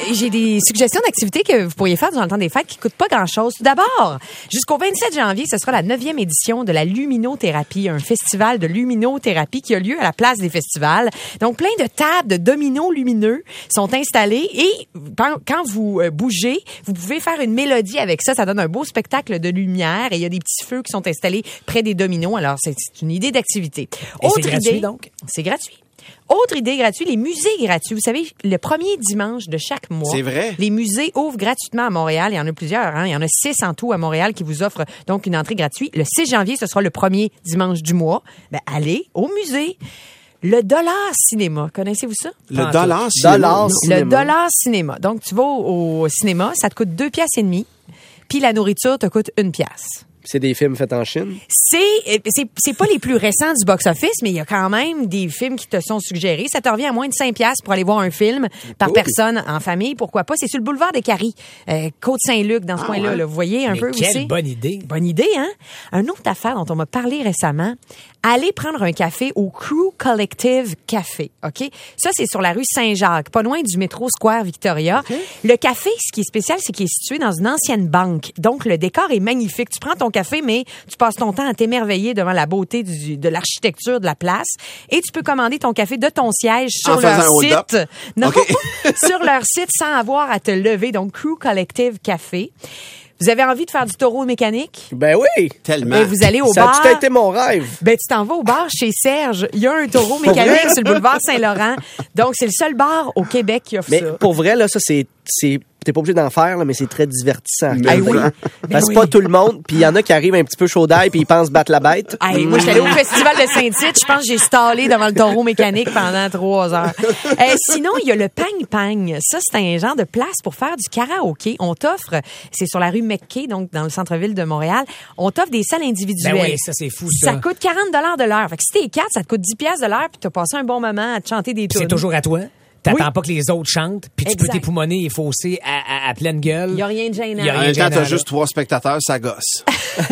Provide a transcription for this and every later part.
j'ai des suggestions d'activités que vous pourriez faire durant le temps des fêtes qui coûtent pas grand-chose. Tout d'abord, jusqu'au 27 janvier, ce sera la 9e édition de la luminothérapie, un festival de luminothérapie qui a lieu à la place des festivals. Donc, plein de tables de dominos lumineux sont installées et quand vous bougez, vous pouvez faire une mélodie avec ça. Ça donne un beau spectacle de lumière et il y a des petits feux qui sont installés près des dominos. Alors, c'est une idée d'activité. Et c'est gratuit, donc? C'est gratuit. Autre idée gratuite, les musées gratuits. Vous savez, le premier dimanche de chaque mois, c'est vrai. Les musées ouvrent gratuitement à Montréal. Il y en a plusieurs. Il y en a 6 en tout à Montréal qui vous offrent donc une entrée gratuite. Le 6 janvier, ce sera le premier dimanche du mois. Allez au musée. Le Dollar Cinéma, connaissez-vous ça? Le Dollar Cinéma. Le Dollar Cinéma. Donc, tu vas au cinéma, ça te coûte 2,5 piastres, puis la nourriture te coûte 1 piastre. C'est des films faits en Chine? C'est pas les plus récents du box-office, mais il y a quand même des films qui te sont suggérés. Ça te revient à moins de 5 piastres pour aller voir un film par personne en famille. Pourquoi pas? C'est sur le boulevard des Caries, Côte-Saint-Luc, dans ce coin-là. Ouais. Là. Vous voyez un peu où c'est? Quelle bonne idée. Bonne idée, hein? Une autre affaire dont on m'a parlé récemment, allez prendre un café au Crew Collective Café, OK? Ça, c'est sur la rue Saint-Jacques, pas loin du métro Square Victoria. Okay. Le café, ce qui est spécial, c'est qu'il est situé dans une ancienne banque. Donc, le décor est magnifique. Tu prends ton café, mais tu passes ton temps à t'émerveiller devant la beauté de l'architecture de la place. Et tu peux commander ton café de ton siège sur leur site. Non, okay. Sur leur site sans avoir à te lever. Donc, Crew Collective Café. Vous avez envie de faire du taureau mécanique? Ben oui! Tellement. Ben, vous allez au bar. Ça a tout été mon rêve. Ben, tu t'en vas au bar chez Serge. Il y a un taureau mécanique sur le boulevard Saint-Laurent. Donc, c'est le seul bar au Québec qui offre ça. Mais pour vrai, là, ça, t'es pas obligé d'en faire, là, mais c'est très divertissant. Ah oui. Parce que c'est pas tout le monde, puis il y en a qui arrivent un petit peu chaud d'ail, puis ils pensent battre la bête. Moi, j'étais allée au festival de Saint-Tite. Je pense que j'ai stallé devant le taureau mécanique pendant 3 heures. Sinon, il y a le Pang-Pang. Ça, c'est un genre de place pour faire du karaoké. On t'offre, c'est sur la rue McKay, donc dans le centre-ville de Montréal, on t'offre des salles individuelles. Ben oui, ça, c'est fou, ça. Ça coûte 40 $ de l'heure. Fait que si t'es 4, ça te coûte 10 piastres de l'heure, puis t'as passé un bon moment à te chanter des tunes. C'est toujours à toi. T'attends pas que les autres chantent, puis tu peux t'époumoner et fausser à pleine gueule. Il n'y a rien de gênant. En même temps, t'as juste 3 spectateurs, ça gosse.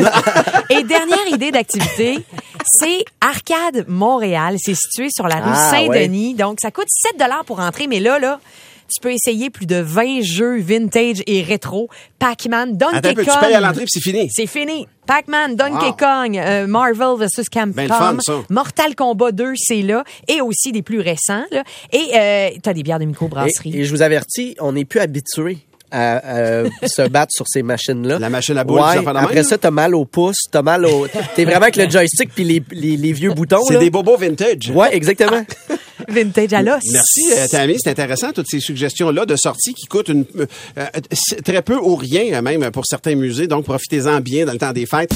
Et dernière idée d'activité, c'est Arcade Montréal. C'est situé sur la rue Saint-Denis. Ouais. Donc, ça coûte 7 $ pour entrer, mais là, tu peux essayer plus de 20 jeux vintage et rétro. Pac-Man, Donkey Kong. Tu payes à l'entrée puis c'est fini. C'est fini. Pac-Man, Donkey Kong, Marvel vs. Capcom, Mortal Kombat 2, c'est là. Et aussi des plus récents. Là. Et t'as des bières de microbrasserie. Et je vous avertis, on n'est plus habitués à se battre sur ces machines-là. La machine à boules, ouais, ça fait après ça, t'as mal au pouce, t'es vraiment avec le joystick puis les vieux boutons. C'est des bobos vintage. Ouais, exactement. Vintage à l'os. Merci, Tammy. C'est intéressant, toutes ces suggestions-là de sortie qui coûtent très peu ou rien, même pour certains musées. Donc, profitez-en bien dans le temps des fêtes.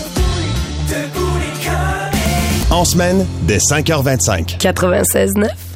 En semaine, dès 5h25. 96.9.